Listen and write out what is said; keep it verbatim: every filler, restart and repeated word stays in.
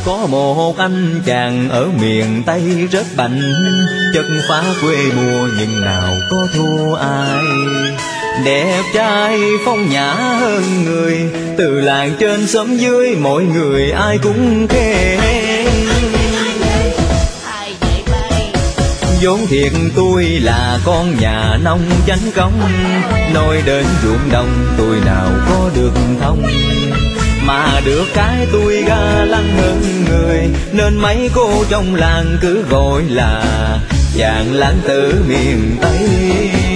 Có một anh chàng ở miền Tây rất bảnh, chất phá quê mùa nhưng nào có thua ai. Đẹp trai phong nhã hơn người, từ làng trên xóm dưới mọi người ai cũng khen. Vốn thiệt tôi là con nhà nông chánh công, nói đến ruộng đồng tôi nào có được thông. Mà được cái tôi ga lăng hơn người, nên mấy cô trong làng cứ gọi là chàng lãng tử miền Tây.